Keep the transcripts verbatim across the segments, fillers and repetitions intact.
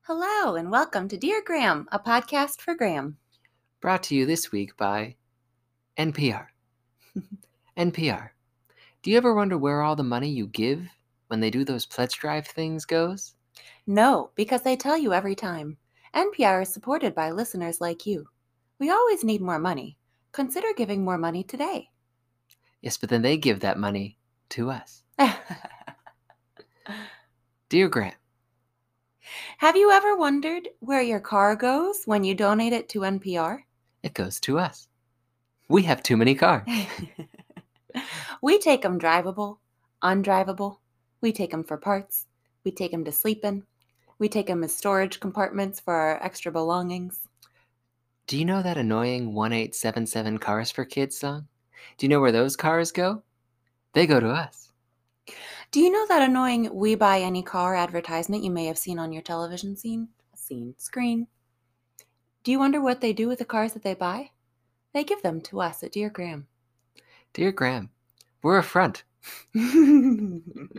Hello, and welcome to Dear Graham, a podcast for Graham. Brought to you this week by N P R. N P R. Do you ever wonder where all the money you give when they do those pledge drive things goes? No, because they tell you every time. N P R is supported by listeners like you. We always need more money. Consider giving more money today. Yes, but then they give that money to us. Dear Graham. Have you ever wondered where your car goes when you donate it to N P R? It goes to us. We have too many cars. We take them drivable, undrivable. We take them for parts. We take them to sleep in. We take them as storage compartments for our extra belongings. Do you know that annoying one eight seven seven Cars for Kids song? Do you know where those cars go? They go to us. Do you know that annoying We Buy Any Car advertisement you may have seen on your television scene? Scene. Screen. Do you wonder what they do with the cars that they buy? They give them to us at Dear Graham. Dear Graham, we're a front. Should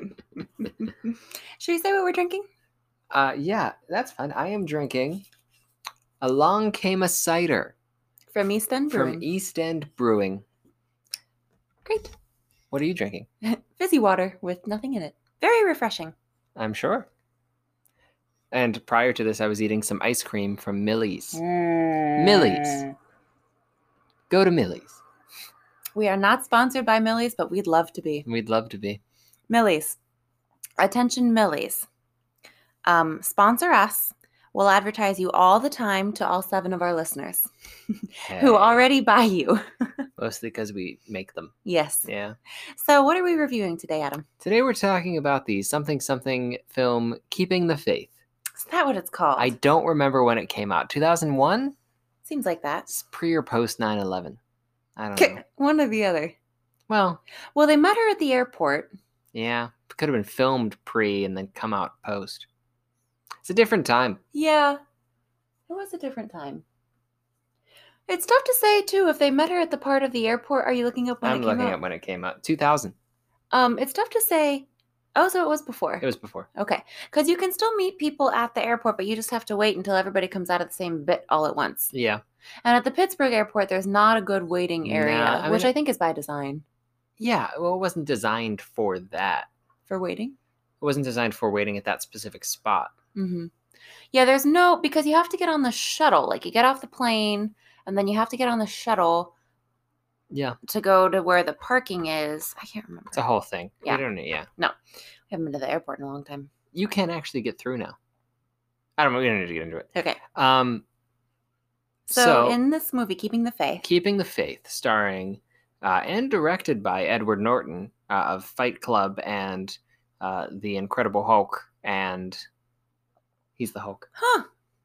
we say what we're drinking? Uh, yeah, that's fine. I am drinking Along Came a Cider. From East End Brewing. From East End Brewing. Great. What are you drinking? Fizzy water with nothing in it. Very refreshing. I'm sure. And prior to this, I was eating some ice cream from Millie's. Mm. Millie's. Go to Millie's. We are not sponsored by Millie's, but we'd love to be. We'd love to be. Millie's. Attention, Millie's. Um, sponsor us. We'll advertise you all the time to all seven of our listeners Hey. who already buy you. Mostly because we make them. Yes. Yeah. So what are we reviewing today, Adam? Today we're talking about the something something film Keeping the Faith. Is that what it's called? I don't remember when it came out. two thousand one? Seems like that. It's pre or post nine eleven. I don't know. One or the other. Well, Well, they met her at the airport. yeah. It could have been filmed pre and then come out post. It's a different time. Yeah. It was a different time. It's tough to say, too, if they met her at the part of the airport. Are you looking up when I'm it came looking out? at when it came out. two thousand. Um, it's tough to say. Oh, so it was before. It was before. Okay. Because you can still meet people at the airport, but you just have to wait until everybody comes out of the same bit all at once. Yeah. And at the Pittsburgh airport, there's not a good waiting area, Nah, I mean, which I think is by design Yeah, well, it wasn't designed for that. for waiting. It wasn't designed for waiting at that specific spot. Mm-hmm. Yeah, there's no, because you have to get on the shuttle. Like, you get off the plane, and then you have to get on the shuttle Yeah. to go to where the parking is. I can't remember. It's a whole thing. Yeah. We don't know. Yeah. We haven't been to the airport in a long time. You can actually get through now. I don't know. We don't need to get into it. Okay. Um. So, So, in this movie, Keeping the Faith. Keeping the Faith, starring uh, and directed by Edward Norton uh, of Fight Club and uh, The Incredible Hulk, and he's the Hulk. Huh.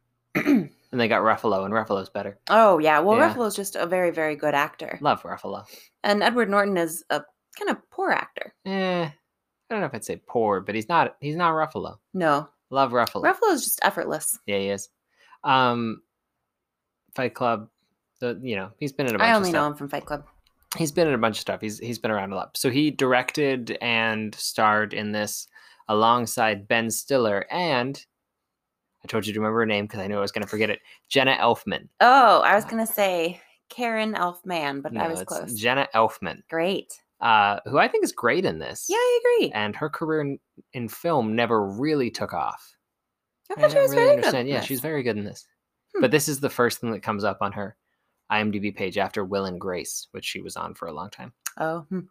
And they got Ruffalo, and Ruffalo's better. Oh, yeah. Well, Yeah. Ruffalo's just a very, very good actor. Love Ruffalo. And Edward Norton is a kind of poor actor. Eh, I don't know if I'd say poor, but he's not. He's not Ruffalo. No. Love Ruffalo. Ruffalo's just effortless. Yeah, he is. Um, Fight Club. The you know he's been in a bunch I of only stuff. know him from Fight Club. He's been in a bunch of stuff. He's he's been around a lot. So he directed and starred in this alongside Ben Stiller and I told you to remember her name because I knew I was going to forget it. Jenna Elfman. Oh, I was going to say Karen Elfman, but No, I was it's close. Jenna Elfman, Great. uh, who I think is great in this. Yeah, I agree. And her career in, in film never really took off. I I thought she don't was really very understand. good. Yeah, in she's this. very good in this. Hmm. But this is the first thing that comes up on her IMDb page after Will and Grace, which she was on for a long time. Oh. Hmm.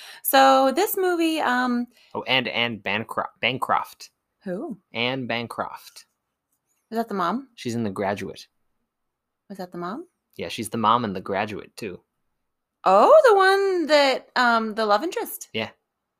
So this movie, um, Oh, and and Bancroft. Bancroft. who? Anne Bancroft. Was that the mom? She's in The Graduate. Was that the mom? Yeah, she's the mom in The Graduate, too. Oh, the one that, um, the love interest. Yeah.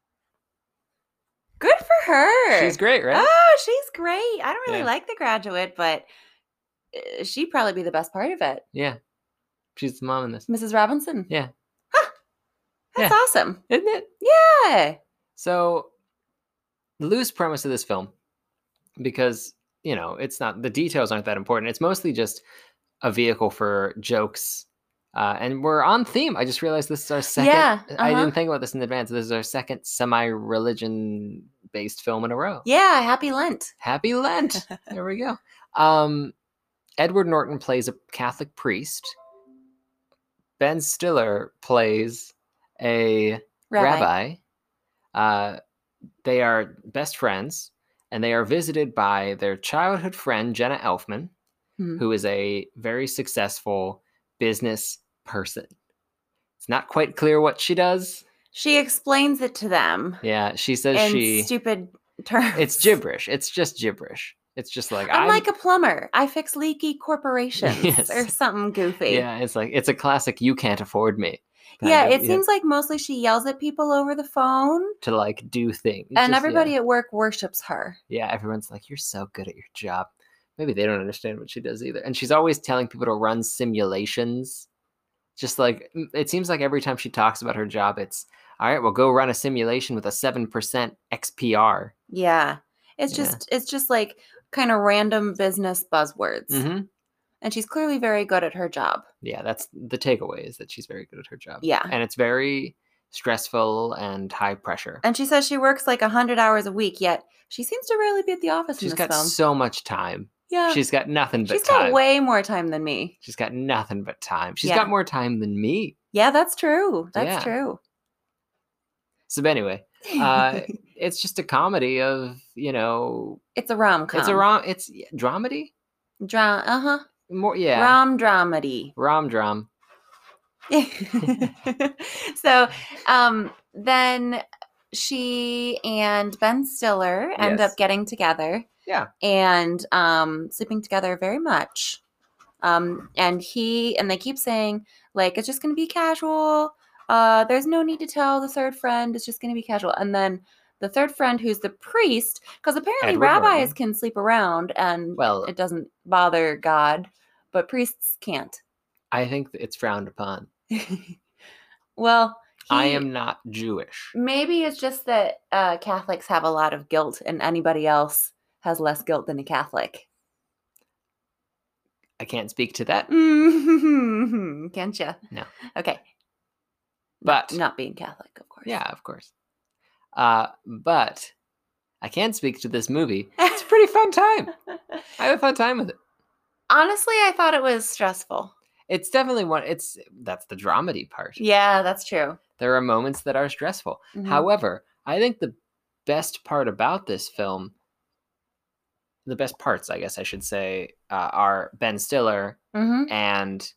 Good for her. She's great, right? Oh, she's great. I don't really Yeah. like The Graduate, but uh, she'd probably be the best part of it. Yeah. She's the mom in this. Missus Robinson. Yeah. Huh. That's Yeah. awesome. Isn't it? Yeah. So, the loose premise of this film, because, you know, it's not, the details aren't that important. It's mostly just a vehicle for jokes. Uh, and we're on theme. I just realized this is our second. Yeah, I uh-huh. didn't think about this in advance. This is our second semi-religion based film in a row. Yeah, happy Lent. Happy Lent. There we go. Um, Edward Norton plays a Catholic priest. Ben Stiller plays a Rabbi. rabbi. Uh, they are best friends, and they are visited by their childhood friend, Jenna Elfman, Mhm. who is a very successful business person. It's not quite clear what she does. She explains it to them Yeah, she says in she... stupid terms. It's gibberish. It's just gibberish. It's just like... I'm, I'm like a plumber. I fix leaky corporations Yes. or something goofy. Yeah, it's like, it's a classic you can't afford me. kind Yeah, of, it seems like mostly she yells at people over the phone, to like do things. and Just, everybody yeah. at work worships her. yeah, everyone's like, you're so good at your job. Maybe they don't understand what she does either. And she's always telling people to run simulations. Just like, it seems like every time she talks about her job, it's, all right, well, go run a simulation with a seven percent X P R. Yeah. It's Yeah. just it's just like kind of random business buzzwords. Mm-hmm. And she's clearly very good at her job. Yeah, that's the takeaway, is that she's very good at her job. Yeah. And it's very stressful and high pressure. And she says she works like one hundred hours a week, yet she seems to rarely be at the office She's in this got film. so much time. Yeah. She's got nothing but She's time. got way more time than me. She's got nothing but time. She's Yeah. got more time than me. Yeah, that's true. That's Yeah. true. So anyway, uh, it's just a comedy of, you know, it's a rom-com. it's a rom, it's yeah, dramedy? Dra- uh-huh. More, yeah. Rom dramedy. Rom drum. So um, then she and Ben Stiller end Yes. up getting together. Yeah. And um, sleeping together very much. Um, and he and they keep saying, like, it's just going to be casual. Uh, there's no need to tell the third friend. It's just going to be casual. And then the third friend, who's the priest, because apparently Edward rabbis Norton. can sleep around and Well, it doesn't bother God, but priests can't. I think it's frowned upon. Well, I he- am not Jewish. Maybe it's just that uh, Catholics have a lot of guilt and anybody else has less guilt than a Catholic. I can't speak to that, Mm-hmm. Can't you? No. Okay. but Not being Catholic, of course. yeah, of course. Uh, but I can speak to this movie. It's a pretty fun time. I have a fun time with it. Honestly, I thought it was stressful. It's definitely one. It's that's the dramedy part. Yeah, that's true. There are moments that are stressful. Mhm. However, I think the best part about this film, the best parts, I guess I should say, uh, are Ben Stiller Mhm. and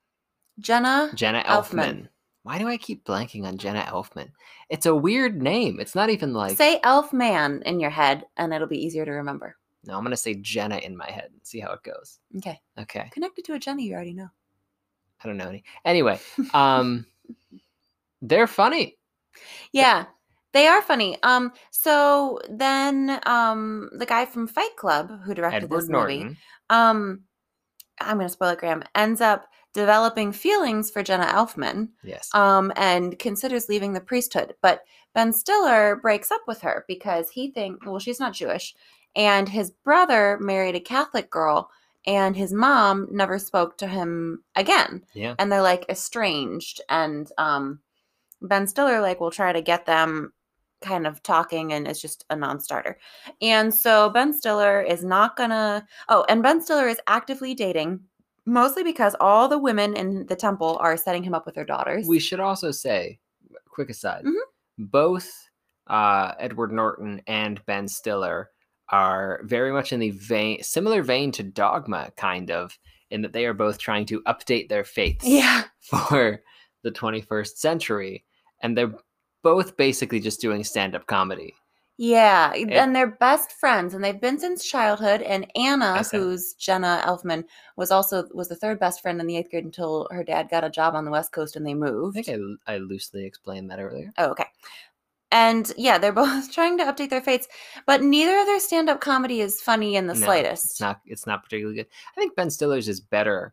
Jenna Jenna Elfman. Elfman. Why do I keep blanking on Jenna Elfman? It's a weird name. It's not even like... Say Elfman in your head, and it'll be easier to remember. No, I'm going to say Jenna in my head and see how it goes. Okay. Okay. Connected to a Jenna you already know. I don't know any. Anyway, um, they're funny. Yeah, they are funny. Um, so then um, the guy from Fight Club who directed Edward this movie, Norton. um, I'm going to spoil it, Graham, ends up developing feelings for Jenna Elfman. Yes. Um, and considers leaving the priesthood. But Ben Stiller breaks up with her because he thinks, well, she's not Jewish. And his brother married a Catholic girl, and his mom never spoke to him again. Yeah. And they're like estranged. And um, Ben Stiller like will try to get them kind of talking, and it's just a non-starter. And so Ben Stiller is not gonna, oh, and Ben Stiller is actively dating, mostly because all the women in the temple are setting him up with their daughters. We should also say, quick aside, Mhm. both uh, Edward Norton and Ben Stiller are very much in the vein, similar vein to Dogma, kind of, in that they are both trying to update their faiths Yeah. for the twenty-first century. And they're both basically just doing stand-up comedy. Yeah, It- and they're best friends, and they've been since childhood. And Anna, I see. who's Jenna Elfman, was also was the third best friend in the eighth grade until her dad got a job on the West Coast and they I moved. think I, I loosely explained that earlier. Oh, okay. And yeah, they're both trying to update their fates, but neither of their stand-up comedy is funny in the No, slightest. It's not, it's not particularly good. I think Ben Stiller's is better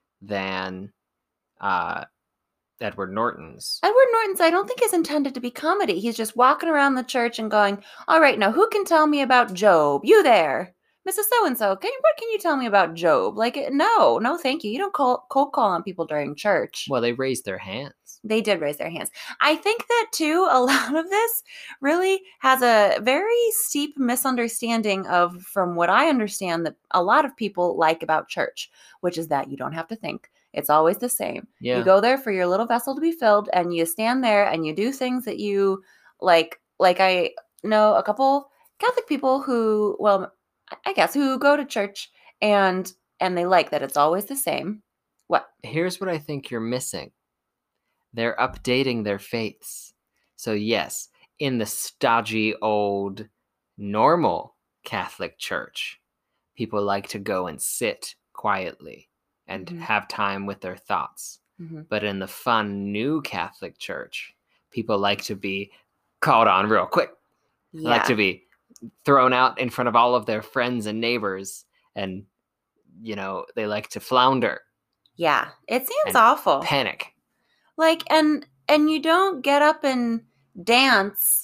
than uh, Edward Norton's. Edward Norton's, I don't think, is intended to be comedy. He's just walking around the church and going, all right, now who can tell me about Job? You there. Missus So-and-so, can, what can you tell me about Job? Like, no, no, thank you. You don't call, cold call on people during church. Well, they raised their hands. They did raise their hands. I think that, too, a lot of this really has a very steep misunderstanding of, from what I understand, that a lot of people like about church, which is that you don't have to think. It's always the same. Yeah. You go there for your little vessel to be filled, and you stand there and you do things that you like. Like I know a couple Catholic people who, well, I guess, who go to church and and they like that it's always the same. What? Here's what I think you're missing. They're updating their faiths. So yes, in the stodgy old normal Catholic church, people like to go and sit quietly and Mhm. have time with their thoughts. Mhm. But in the fun new Catholic church, people like to be called on real quick. They Yeah. like to be thrown out in front of all of their friends and neighbors, and you know, they like to flounder, Yeah. It seems and awful. panic. Like, and and you don't get up and dance.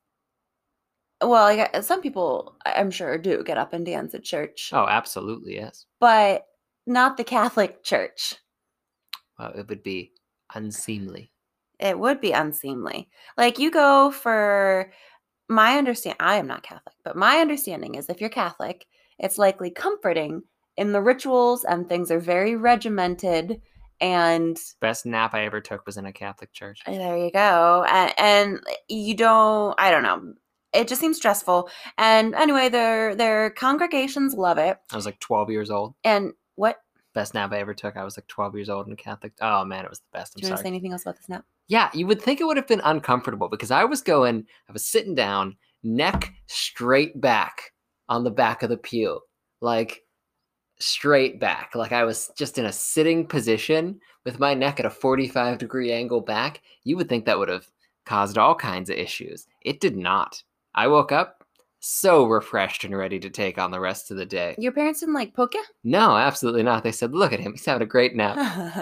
Well, I gue- some people, I- I'm sure, do get up and dance at church, Oh, absolutely, yes. but not the Catholic Church. Well, it would be unseemly. It would be unseemly. Like, you go for my understand. I am not Catholic, but my understanding is if you're Catholic, it's likely comforting in the rituals, and things are very regimented. And Best nap I ever took was in a Catholic church. there you go. And, and you don't, I don't know. It just seems stressful. And anyway, their their congregations love it. I was like twelve years old. And what? Best nap I ever took. I was like twelve years old in a Catholic. Oh man, it was the best. I'm Do you want to say sorry. anything else about this nap? Yeah, you would think it would have been uncomfortable because I was going, I was sitting down, neck straight back on the back of the pew, like straight back. Like I was just in a sitting position with my neck at a forty-five degree angle back. You would think that would have caused all kinds of issues. It did not. I woke up so refreshed and ready to take on the rest of the day. Your parents didn't like poke you? No, absolutely not. They said, look at him. He's having a great nap.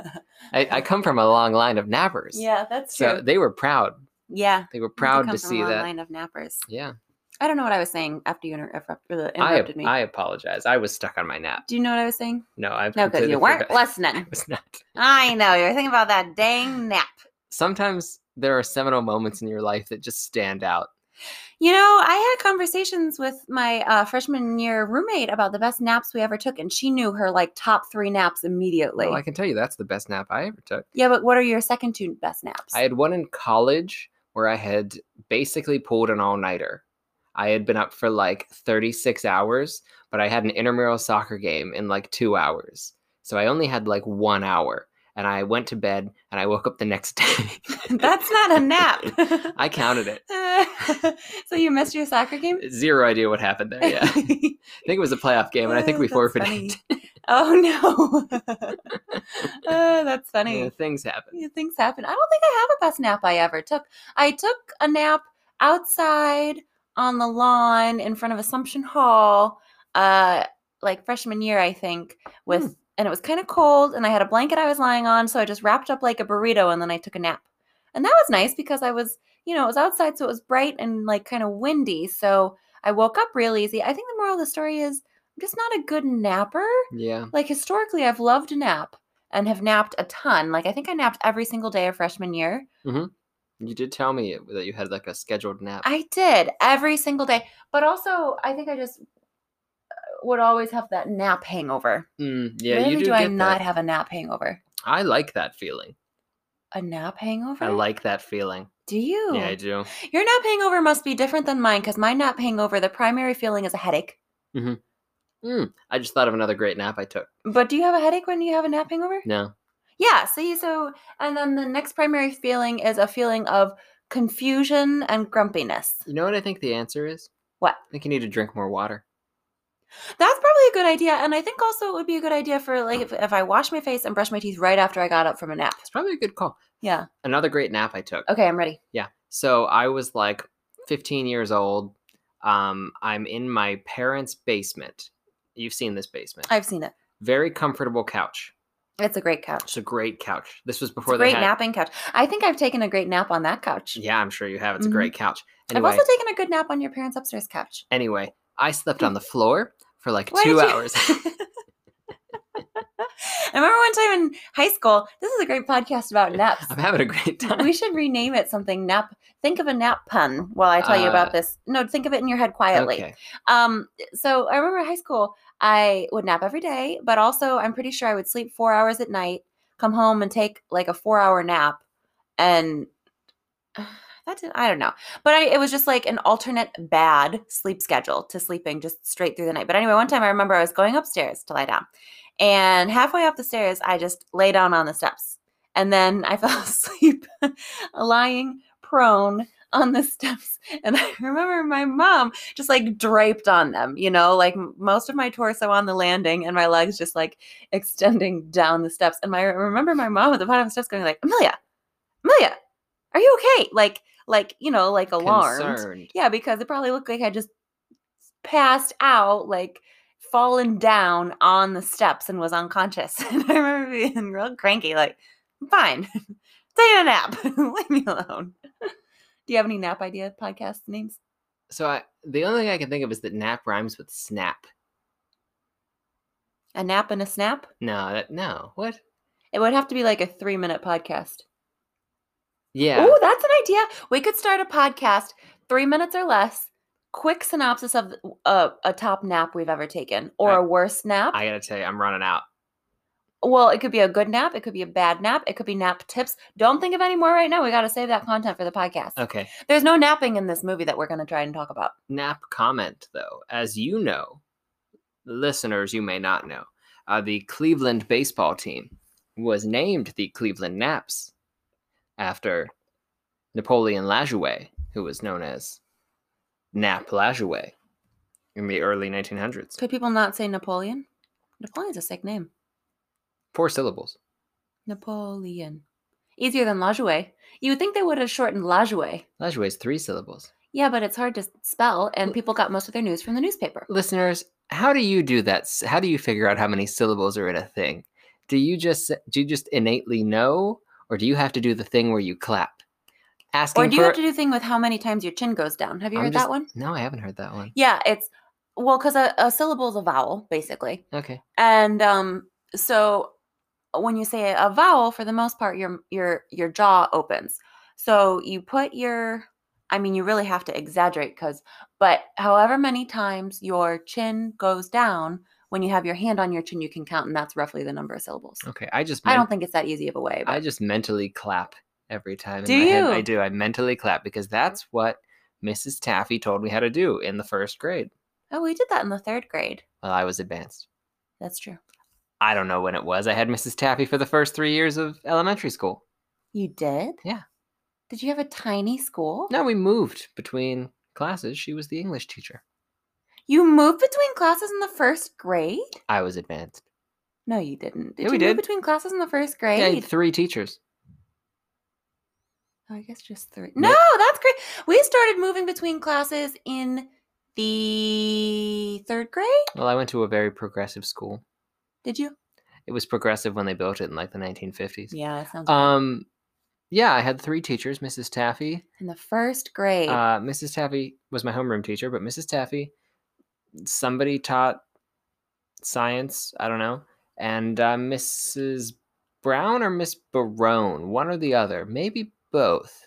I, I come from a long line of nappers. Yeah, that's true. So they were proud. Yeah. They were I do proud come to from see a long that. line of nappers. Yeah. I don't know what I was saying after you inter- interrupt- uh, I, interrupted me. I apologize. I was stuck on my nap. Do you know what I was saying? No, I've No, because completely you weren't forgot- listening. I was not. I know. You were thinking about that dang nap. Sometimes there are seminal moments in your life that just stand out. You know, I had conversations with my uh, freshman year roommate about the best naps we ever took, and she knew her like top three naps immediately. Well, I can tell you that's the best nap I ever took. Yeah, but what are your second two best naps? I had one in college where I had basically pulled an all-nighter. I had been up for like thirty-six hours, but I had an intramural soccer game in like two hours. So I only had like one hour. And I went to bed and I woke up the next day. That's not a nap. I counted it. So you missed your soccer game? Zero idea what happened there. Yeah. I think it was a playoff game, and I think we That's forfeited. funny. Oh no. uh, that's funny. Yeah, things happen. Yeah, things happen. I don't think I have a best nap I ever took. I took a nap outside on the lawn in front of Assumption Hall, uh, like freshman year, I think, with Hmm. and it was kind of cold, and I had a blanket I was lying on, so I just wrapped up like a burrito, and then I took a nap. And that was nice because I was, you know, it was outside, so it was bright and like kind of windy, so I woke up real easy. I think the moral of the story is I'm just not a good napper. Yeah. Like historically, I've loved to nap and have napped a ton. Like I think I napped every single day of freshman year. You did tell me that you had like a scheduled nap. I did every single day, but also I think I just would always have that nap hangover. Mm, yeah, Rarely you do, do get I not that. have a nap hangover. I like that feeling. A nap hangover? I like that feeling. Do you? Yeah, I do. Your nap hangover must be different than mine because my nap hangover, the primary feeling is a headache. Mm, I just thought of another great nap I took. But do you have a headache when you have a nap hangover? No. Yeah, see, so, and then the next primary feeling is a feeling of confusion and grumpiness. You know what I think the answer is? What? I think you need to drink more water. That's probably a good idea, and I think also it would be a good idea for, like, if, if I wash my face and brush my teeth right after I got up from a nap. It's probably a good call. Yeah. Another great nap I took. Okay, I'm ready. Yeah. So I was like fifteen years old. Um, I'm in my parents' basement. You've seen this basement. I've seen it. Very comfortable couch. It's a great couch. It's a great couch. This was It's before a they great had. napping couch. I think I've taken a great nap on that couch. Yeah, I'm sure you have. It's a Mhm. great couch. Anyway, I've also taken a good nap on your parents' upstairs couch. anyway, I slept on the floor for like Why two did you- hours. I remember one time in high school, this is a great podcast about naps. I'm having a great time. We should rename it something nap. Think of a nap pun while I tell uh, you about this. No, think of it in your head quietly. Okay. Um, so I remember in high school, I would nap every day, but also I'm pretty sure I would sleep four hours at night, come home and take like a four hour nap. And uh, that did, I don't know. But I, it was just like an alternate bad sleep schedule to sleeping just straight through the night. But anyway, one time I remember I was going upstairs to lie down. And halfway up the stairs, I just lay down on the steps. And then I fell asleep lying prone on the steps. And I remember my mom just like draped on them, you know, like most of my torso on the landing and my legs just like extending down the steps. And my, I remember my mom at the bottom of the steps going like, Amelia, Amelia, are you okay? Like, like, you know, like alarmed. Concerned. Yeah, because it probably looked like I just passed out, like fallen down on the steps and was unconscious. And I remember being real cranky, like, I'm fine. Take a nap. Leave me alone. Do you have any nap idea podcast names? So I, the only thing I can think of is that nap rhymes with snap. A nap and a snap? No, that, no. What? It would have to be like a three minute podcast. Yeah. Oh, that's an idea. We could start a podcast, three minutes or less, quick synopsis of a, a top nap we've ever taken or I, a worst nap. I gotta tell you, I'm running out. Well, it could be a good nap. It could be a bad nap. It could be nap tips. Don't think of any more right now. We got to save that content for the podcast. Okay. There's no napping in this movie that we're going to try and talk about. Nap comment, though. As you know, listeners, you may not know, uh, the Cleveland baseball team was named the Cleveland Naps after Napoleon Lajoie, who was known as Nap Lajoie in the early nineteen hundreds. Could people not say Napoleon? Napoleon's a sick name. Four syllables. Napoleon. Easier than Lajoie. You would think they would have shortened Lajoie. Lajoie is three syllables. Yeah, but it's hard to spell, and people got most of their news from the newspaper. Listeners, how do you do that? How do you figure out how many syllables are in a thing? Do you just do you just innately know, or do you have to do the thing where you clap? Asking or do you for... have to do the thing with how many times your chin goes down? Have you I'm heard just... that one? No, I haven't heard that one. Yeah, it's well because a, a syllable is a vowel, basically. Okay. And um, so when you say a vowel, for the most part, your your your jaw opens. So you put your, I mean, you really have to exaggerate because, but however many times your chin goes down, when you have your hand on your chin, you can count, and that's roughly the number of syllables. Okay, I just I don't think it's that easy of a way. But... I just mentally clap every time. Do in my you? Head. I do. I mentally clap because that's what Missus Taffy told me how to do in the first grade. Oh, we did that in the third grade. Well, I was advanced. That's true. I don't know when it was. I had Missus Taffy for the first three years of elementary school. You did? Yeah. Did you have a tiny school? No, we moved between classes. She was the English teacher. You moved between classes in the first grade? I was advanced. No, you didn't. Did yeah, you we move did. between classes in the first grade? Yeah, I had three teachers. Oh, I guess just three. No, that's great. We started moving between classes in the third grade. Well, I went to a very progressive school. Did you? It was progressive when they built it in like the nineteen fifties. Yeah, that sounds Um, right. Yeah, I had three teachers. Missus Taffy. In the first grade. Uh, Missus Taffy was my homeroom teacher, but Missus Taffy, somebody taught science, I don't know, and uh, Missus Brown or Miss Barone, one or the other, maybe both.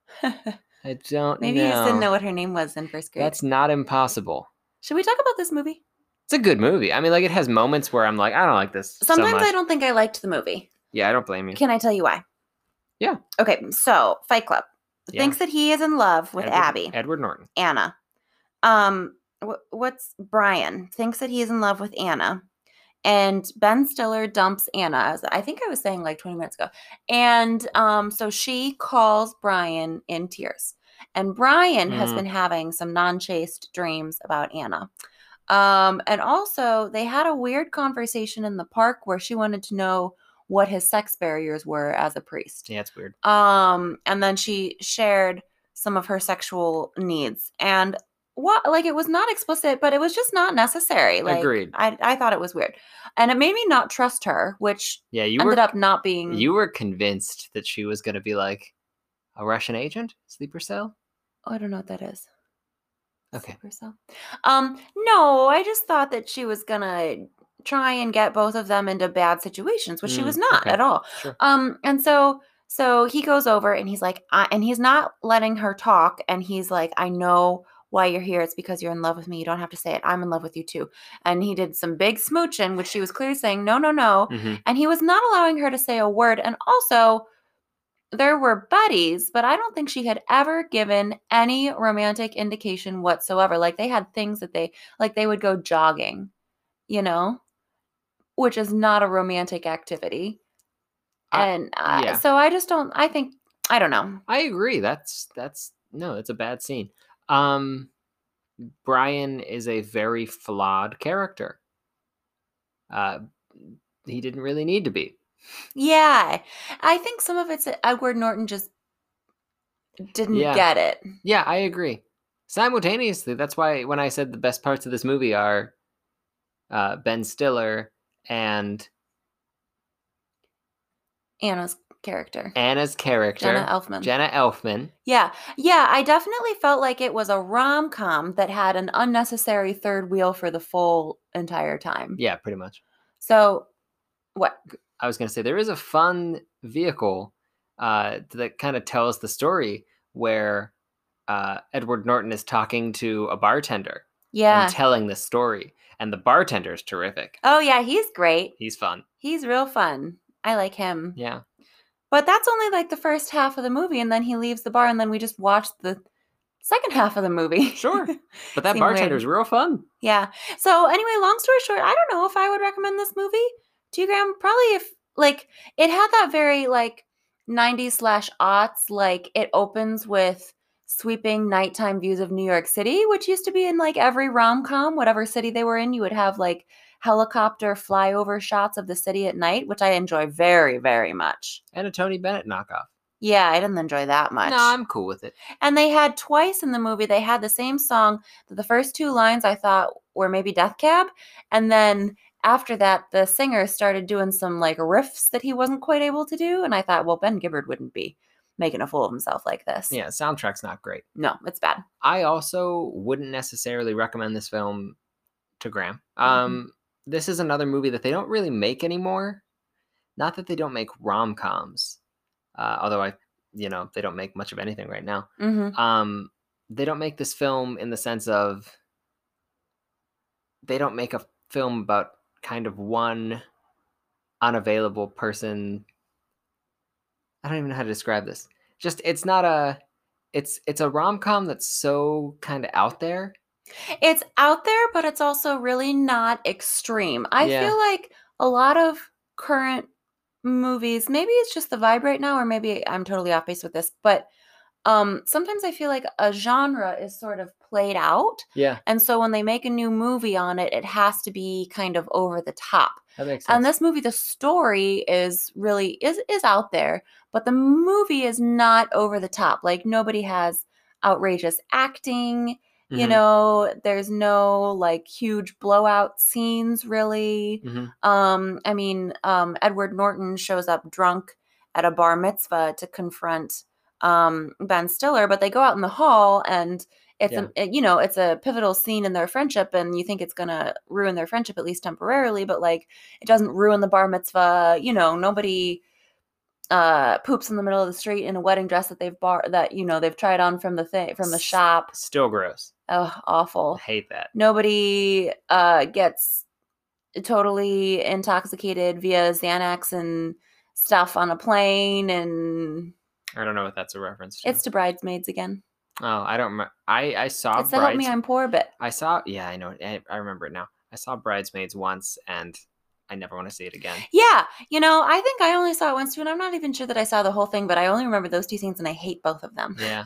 I don't Maybe know. you just didn't know what her name was in first grade. That's not impossible. Should we talk about this movie? It's a good movie. I mean, like, it has moments where I'm like, I don't like this Sometimes so much. I don't think I liked the movie. Yeah, I don't blame you. Can I tell you why? Yeah. Okay, so Fight Club Yeah. thinks that he is in love with Edward, Abby. Edward Norton. Anna. Um, wh- what's Brian thinks that he is in love with Anna, and Ben Stiller dumps Anna. As I think I was saying like twenty minutes ago, and um, so she calls Brian in tears, and Brian has Mm. been having some non-chaste dreams about Anna. Um, and also they had a weird conversation in the park where she wanted to know what his sex barriers were as a priest. Yeah, it's weird. Um, and then she shared some of her sexual needs, and what, like, it was not explicit, but it was just not necessary. Like, Agreed. I, I thought it was weird, and it made me not trust her, which Yeah, you ended were up not being. you were convinced that she was going to be like a Russian agent, sleeper cell. Oh, I don't know what that is. Okay. Sleeper cell. Um, no, I just thought that she was gonna try and get both of them into bad situations, which she was Mm, not okay. at all. Sure. Um, and so so he goes over and he's like, I, and he's not letting her talk, and he's like, I know why you're here. It's because you're in love with me. You don't have to say it. I'm in love with you too. And he did some big smooching, which she was clearly saying, no, no, no. hmm And he was not allowing her to say a word. And also, there were buddies, but I don't think she had ever given any romantic indication whatsoever. Like they had things that they, like they would go jogging, you know, which is not a romantic activity. I, And uh, yeah, so I just don't, I think, I don't know. I agree. That's that's no, it's a bad scene. Um, Brian is a very flawed character. Uh, he didn't really need to be. Yeah. I think some of it's that Edward Norton just didn't Yeah, get it. yeah, I agree. Simultaneously, that's why when I said the best parts of this movie are uh, Ben Stiller and Anna's character, Anna's character, Jenna Elfman. Jenna Elfman. Yeah. Yeah. I definitely felt like it was a rom com that had an unnecessary third wheel for the full entire time. Yeah, pretty much. So, what? I was going to say there is a fun vehicle uh, that kind of tells the story where uh, Edward Norton is talking to a bartender Yeah. and telling the story, and the bartender is terrific. Oh, yeah. He's great. He's fun. He's real fun. I like him. Yeah. But that's only like the first half of the movie, and then he leaves the bar, and then we just watch the second half of the movie. Sure. But that Seemed bartender weird. is real fun. Yeah. So anyway, long story short, I don't know if I would recommend this movie to you, Graham. Probably if like it had that very like nineties slash aughts, like it opens with sweeping nighttime views of New York City, which used to be in like every rom-com, whatever city they were in, you would have like helicopter flyover shots of the city at night, which I enjoy very, very much. And a Tony Bennett knockoff. Yeah, I didn't enjoy that much. No, I'm cool with it. And they had twice in the movie, they had the same song that the first two lines I thought were maybe Death Cab. And then after that, the singer started doing some like riffs that he wasn't quite able to do. And I thought, well, Ben Gibbard wouldn't be making a fool of himself like this. Yeah, soundtrack's not great. No, it's bad. I also wouldn't necessarily recommend this film to Graham. Um, Mm-hmm. This is another movie that they don't really make anymore. Not that they don't make rom-coms, uh, although I, you know, they don't make much of anything right now. Mm-hmm. Um, they don't make this film in the sense of they don't make a film about kind of one unavailable person. I don't even know how to describe this. Just it's not a it's it's a rom-com that's so kind of out there. It's out there, but it's also really not extreme. I Yeah. feel like a lot of current movies, maybe it's just the vibe right now, or maybe I'm totally off base with this, but um, sometimes I feel like a genre is sort of played out. Yeah, And so when they make a new movie on it, it has to be kind of over the top. that makes sense. And this movie, the story is really is is out there, but the movie is not over the top. Like nobody has outrageous acting. You Mhm. know, there's no like huge blowout scenes really. Mhm. Um, I mean, um, Edward Norton shows up drunk at a bar mitzvah to confront um, Ben Stiller, but they go out in the hall and it's Yeah. a, you know, it's a pivotal scene in their friendship, and you think it's gonna ruin their friendship at least temporarily, but like it doesn't ruin the bar mitzvah. You know, nobody uh poops in the middle of the street in a wedding dress that they've bar that you know they've tried on from the thing from the S- shop. Still gross. Oh, I awful. hate that. Nobody uh gets totally intoxicated via Xanax and stuff on a plane, and I don't know what that's a reference to. it's to Bridesmaids again. Oh, I don't remember. I I saw It's the Help Me Brides. I'm Poor bit. I saw. Yeah, I know. I, I remember it now. I saw Bridesmaids once, and I never want to see it again. Yeah, you know, I think I only saw it once too, and I'm not even sure that I saw the whole thing, but I only remember those two scenes, and I hate both of them. Yeah,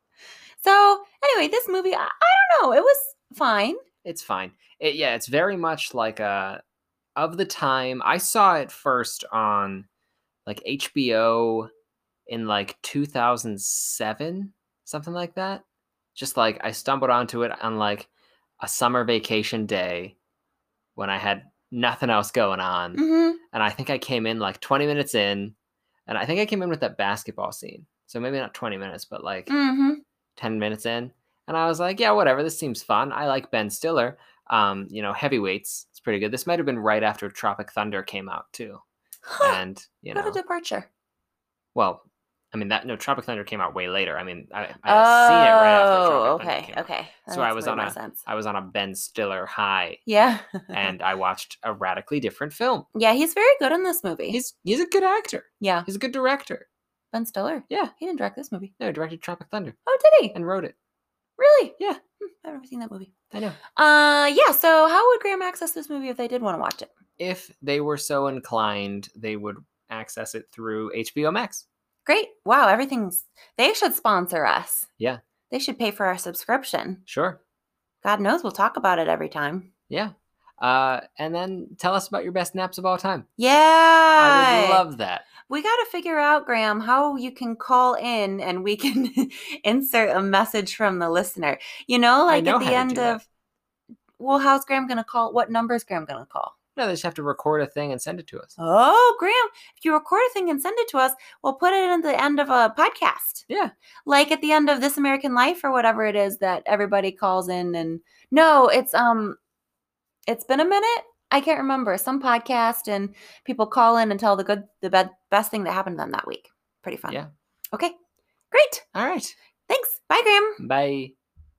So anyway, this movie, I, I don't know, it was fine. it's fine. It, yeah, it's very much like a of the time. I saw it first on like H B O in like two thousand seven, something like that. Just like I stumbled onto it on like a summer vacation day when I had nothing else going on. hmm And I think I came in like twenty minutes in, and I think I came in with that basketball scene. So maybe not twenty minutes, but like hmm ten minutes in. And I was like, yeah, whatever. This seems fun. I like Ben Stiller. Um, you know, Heavyweights. It's pretty good. This might have been right after Tropic Thunder came out too. Huh, And you what know, a departure. well, I mean that no Tropic Thunder came out way later. I mean, I, I had seen it right after Tropic Oh, Thunder okay, came out. okay. That So I makes was way on more a sense. I was on a Ben Stiller high, Yeah. and I watched a radically different film. Yeah, he's very good in this movie. He's he's a good actor. yeah. He's a good director. Ben Stiller. Yeah. He didn't direct this movie. No, he directed Tropic Thunder Oh, did he? and wrote it. Really? Yeah. Hmm, I've never seen that movie. I know. Uh, yeah. So, how would Graham access this movie if they did want to watch it? If they were so inclined, they would access it through H B O Max. Great. Wow, everything's. They should sponsor us. Yeah. They should pay for our subscription. Sure. God knows we'll talk about it every time. Yeah. Uh, and then tell us about your best naps of all time. Yeah. I would love that. We got to figure out, Graham, how you can call in and we can insert a message from the listener. You know, like I know at the how to end do of, that. well, how's Graham going to call? What number is Graham going to call? No, they just have to record a thing and send it to us. Oh, Graham, if you record a thing and send it to us, we'll put it at the end of a podcast. Yeah. Like at the end of This American Life or whatever it is that everybody calls in and no, it's um it's been a minute. I can't remember. Some podcast and people call in and tell the good the bad, best thing that happened to them that week. Pretty fun. Yeah. Okay. Great. All right. Thanks. Bye, Graham. Bye.